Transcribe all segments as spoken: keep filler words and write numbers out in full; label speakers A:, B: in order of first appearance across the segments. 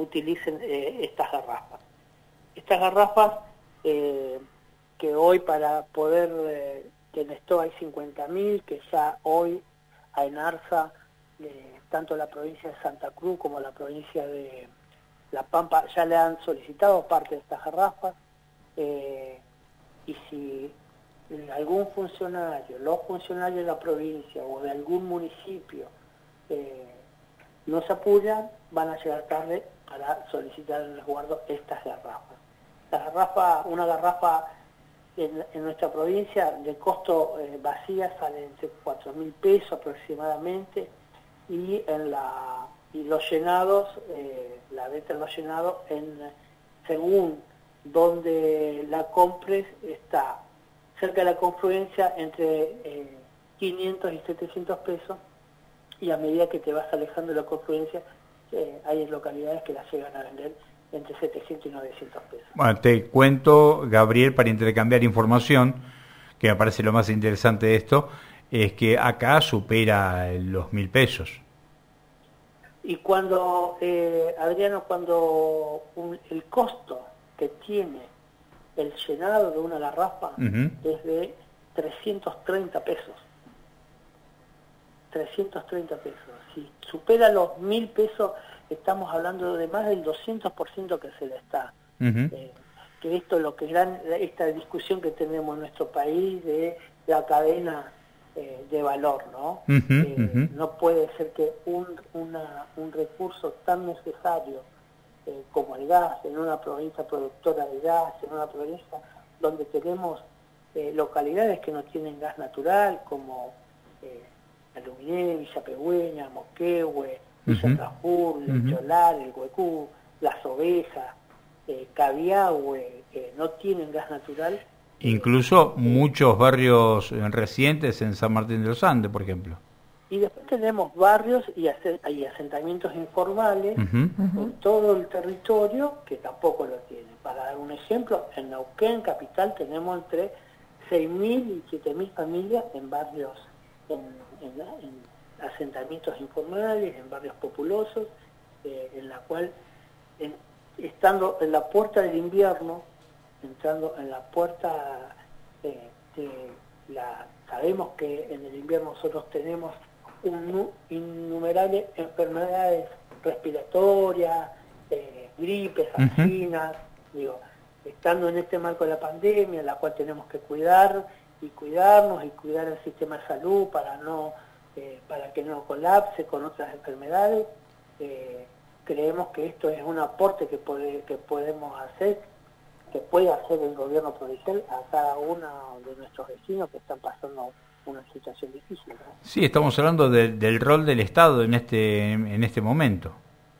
A: utilicen eh, estas garrafas. Estas garrafas eh, que hoy para poder, eh, que en esto hay cincuenta mil, que ya hoy a ENARSA, eh, tanto la provincia de Santa Cruz como la provincia de La Pampa ya le han solicitado parte de estas garrafas, eh, y si algún funcionario, los funcionarios de la provincia o de algún municipio eh, no se apoyan, van a llegar tarde para solicitar en resguardo estas garrafas. La garrafa, una garrafa en, en nuestra provincia de costo eh, vacía sale entre cuatro mil pesos aproximadamente, y en la y los llenados, eh, la venta de los llenados, en, según donde la compres, está cerca de la confluencia entre eh, quinientos y setecientos pesos, y a medida que te vas alejando de la confluencia, eh, hay localidades que las llegan a vender entre setecientos y novecientos pesos.
B: Bueno, te cuento, Gabriel, para intercambiar información, que me parece lo más interesante de esto, es que acá supera los mil pesos.
A: Y cuando, eh, Adriano, cuando un, el costo que tiene el llenado de una garrafa uh-huh. es de trescientos treinta pesos. trescientos treinta pesos. Si supera los mil pesos, estamos hablando de más del doscientos por ciento que se le está. Uh-huh. Eh, que esto es lo que gran, esta discusión que tenemos en nuestro país de la cadena eh, de valor, ¿no? Uh-huh, eh, uh-huh. No puede ser que un, una, un recurso tan necesario eh, como el gas, en una provincia productora de gas, en una provincia donde tenemos eh, localidades que no tienen gas natural, como eh, Aluminé, Villa Pegüeña, Moquehue, Villa uh-huh. Trafur, Lecholar, uh-huh. el Huecú, Las Ovejas, eh, Cabiahue, que no tienen gas natural.
B: Incluso eh, muchos barrios recientes en San Martín de los Andes, por ejemplo.
A: Y después tenemos barrios y, y asentamientos informales uh-huh. en todo el territorio que tampoco lo tienen. Para dar un ejemplo, en Neuquén, capital, tenemos entre seis mil y siete mil familias en barrios, en, en, en asentamientos informales, en barrios populosos, eh, en la cual, en, estando en la puerta del invierno, entrando en la puerta eh, de la... Sabemos que en el invierno nosotros tenemos un, innumerables enfermedades respiratorias, eh, gripes, anginas, uh-huh. digo, estando en este marco de la pandemia, en la cual tenemos que cuidar y cuidarnos y cuidar el sistema de salud para no eh, para que no colapse con otras enfermedades, eh, creemos que esto es un aporte que, puede, que podemos hacer, que puede hacer el gobierno provincial a cada uno de nuestros vecinos que están pasando una situación difícil, ¿no?
B: Sí, estamos hablando de, del rol del Estado en este en este momento.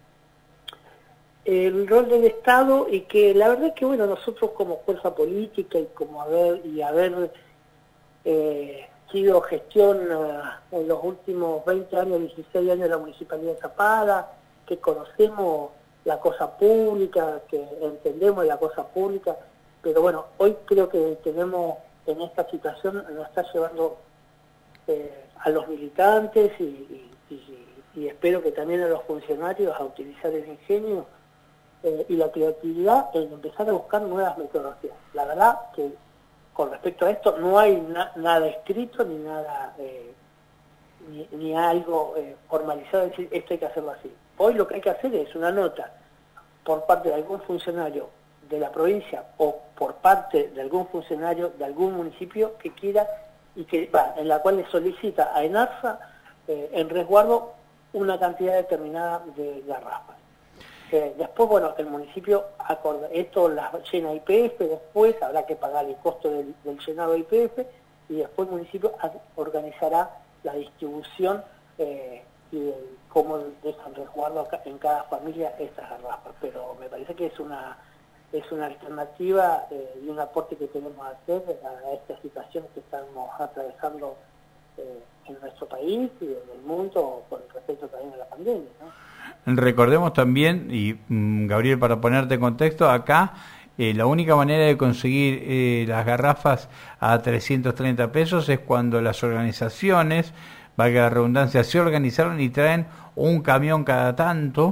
A: El rol del Estado, y que la verdad es que bueno, nosotros como fuerza política y como haber y haber eh, sido gestión uh, en los últimos veinte años, dieciséis años de la Municipalidad de Zapala, que conocemos la cosa pública, que entendemos la cosa pública, pero bueno, hoy creo que tenemos en esta situación, nos está llevando eh, a los militantes y, y, y, y espero que también a los funcionarios a utilizar el ingenio eh, y la creatividad en empezar a buscar nuevas metodologías. La verdad que con respecto a esto no hay na nada escrito ni nada, eh, ni, ni algo eh, formalizado de decir esto hay que hacerlo así. Hoy lo que hay que hacer es una nota por parte de algún funcionario de la provincia o por parte de algún funcionario de algún municipio que quiera y que va, en la cual le solicita a ENARSA eh, en resguardo una cantidad determinada de garrafas. Eh, después, bueno, el municipio acorda, esto las llena I P F, después habrá que pagar el costo del, del llenado de I P F y después el municipio organizará la distribución eh, y el, cómo dejan resguardo en cada familia estas garrafas. Pero me parece que es una es una alternativa eh, y un aporte que tenemos que hacer a esta situación que estamos atravesando eh, en nuestro país y en el mundo con respecto también a la pandemia, ¿no?
B: Recordemos también, y mm, Gabriel, para ponerte en contexto, acá eh, la única manera de conseguir eh, las garrafas a trescientos treinta pesos es cuando las organizaciones, valga la redundancia, se organizaron y traen un camión cada tanto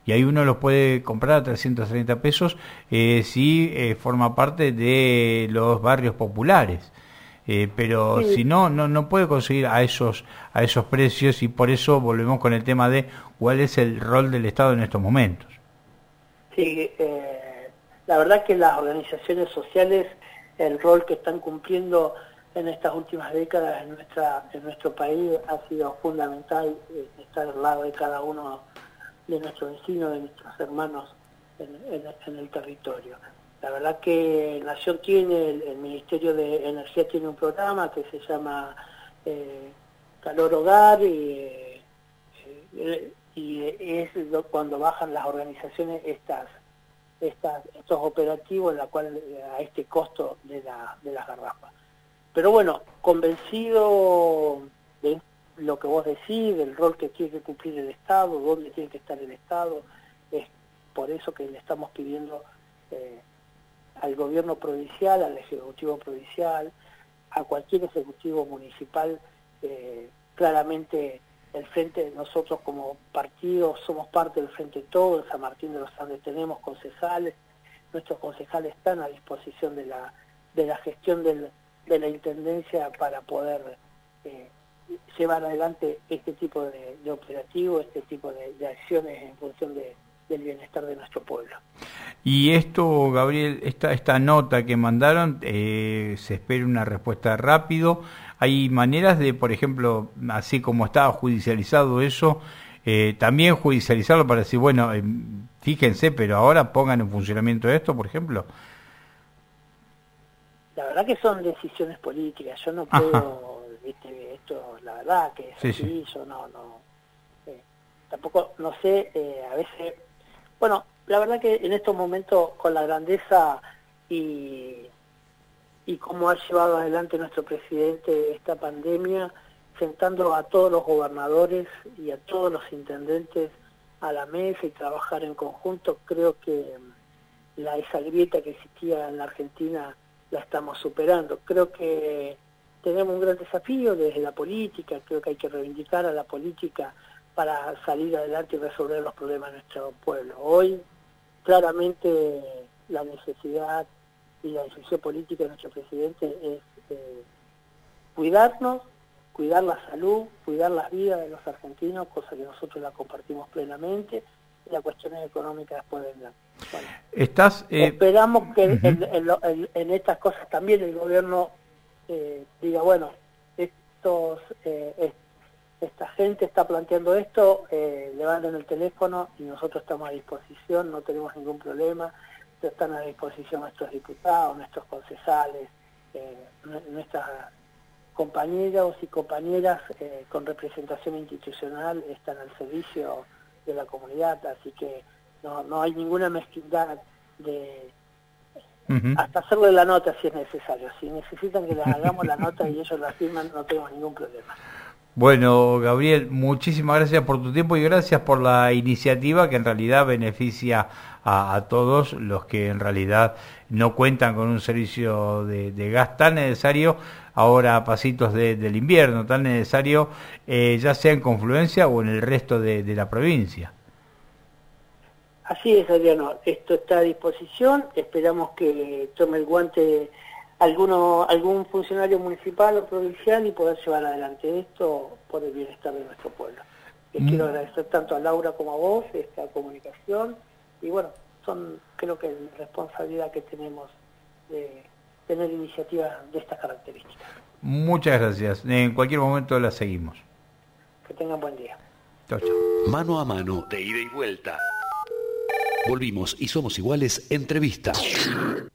B: y ahí uno los puede comprar a trescientos treinta pesos eh, si eh, forma parte de los barrios populares. Eh, pero sí. si no, no no puede conseguir a esos a esos precios, y por eso volvemos con el tema de cuál es el rol del Estado en estos momentos.
A: Sí, eh, la verdad que las organizaciones sociales, el rol que están cumpliendo en estas últimas décadas en nuestra en nuestro país ha sido fundamental, eh, estar al lado de cada uno de nuestros vecinos, de nuestros hermanos en, en, en el territorio. La verdad que Nación tiene, el, el Ministerio de Energía tiene un programa que se llama eh, Calor Hogar, y, eh, y es cuando bajan las organizaciones estas, estas estos operativos en la cual a este costo de, la, de las garrafas. Pero bueno, convencido de lo que vos decís, del rol que tiene que cumplir el Estado, dónde tiene que estar el Estado, es por eso que le estamos pidiendo eh, al gobierno provincial, al ejecutivo provincial, a cualquier ejecutivo municipal, eh, claramente el Frente, nosotros como partido somos parte del Frente Todo, en San Martín de los Andes tenemos concejales, nuestros concejales están a disposición de la, de la gestión del, de la Intendencia para poder eh, llevar adelante este tipo de, de operativos, este tipo de, de acciones en función de, del bienestar de nuestro pueblo.
B: Y esto, Gabriel, esta esta nota que mandaron, eh, se espera una respuesta rápido. Hay maneras de, por ejemplo, así como estaba judicializado eso, eh, también judicializarlo para decir, bueno, eh, fíjense, pero ahora pongan en funcionamiento esto, por ejemplo.
A: La verdad que son decisiones políticas. Yo no puedo, viste, esto, la verdad que es sí, así, sí. yo no, no, eh, tampoco, no sé, eh, a veces, bueno, la verdad que en estos momentos, con la grandeza y, y cómo ha llevado adelante nuestro presidente esta pandemia, sentando a todos los gobernadores y a todos los intendentes a la mesa y trabajar en conjunto, creo que la, esa grieta que existía en la Argentina la estamos superando. Creo que tenemos un gran desafío desde la política, creo que hay que reivindicar a la política para salir adelante y resolver los problemas de nuestro pueblo. Hoy, claramente, la necesidad y la decisión política de nuestro presidente es eh, cuidarnos, cuidar la salud, cuidar las vidas de los argentinos, cosa que nosotros la compartimos plenamente, y las cuestiones económicas después vendrán. Bueno,
B: ¿Estás, eh...
A: esperamos que uh-huh. en, en, en, en estas cosas también el gobierno eh, diga, bueno, estos... Eh, est esta gente está planteando esto, eh, levanten el teléfono y nosotros estamos a disposición, no tenemos ningún problema, están a disposición nuestros diputados, nuestros concejales, eh, nuestras compañeros y compañeras eh, con representación institucional están al servicio de la comunidad, así que no, no hay ninguna mezquindad de uh-huh. hasta hacerle la nota si es necesario. Si necesitan que les hagamos la nota y ellos la firman, no tenemos ningún problema.
B: Bueno, Gabriel, muchísimas gracias por tu tiempo y gracias por la iniciativa que en realidad beneficia a, a todos los que en realidad no cuentan con un servicio de, de gas tan necesario ahora a pasitos de, del invierno, tan necesario eh, ya sea en Confluencia o en el resto de, de la provincia.
A: Así es, Adriano, esto está a disposición, esperamos que tome el guante alguno algún funcionario municipal o provincial y poder llevar adelante esto por el bienestar de nuestro pueblo. Les mm. quiero agradecer tanto a Laura como a vos esta comunicación y bueno, son creo que la responsabilidad que tenemos de tener iniciativas de estas características.
B: Muchas gracias, en cualquier momento la seguimos.
A: Que tengan buen día.
B: Chau, chau.
C: Mano a mano, de ida y vuelta. Volvimos y somos iguales, entrevista.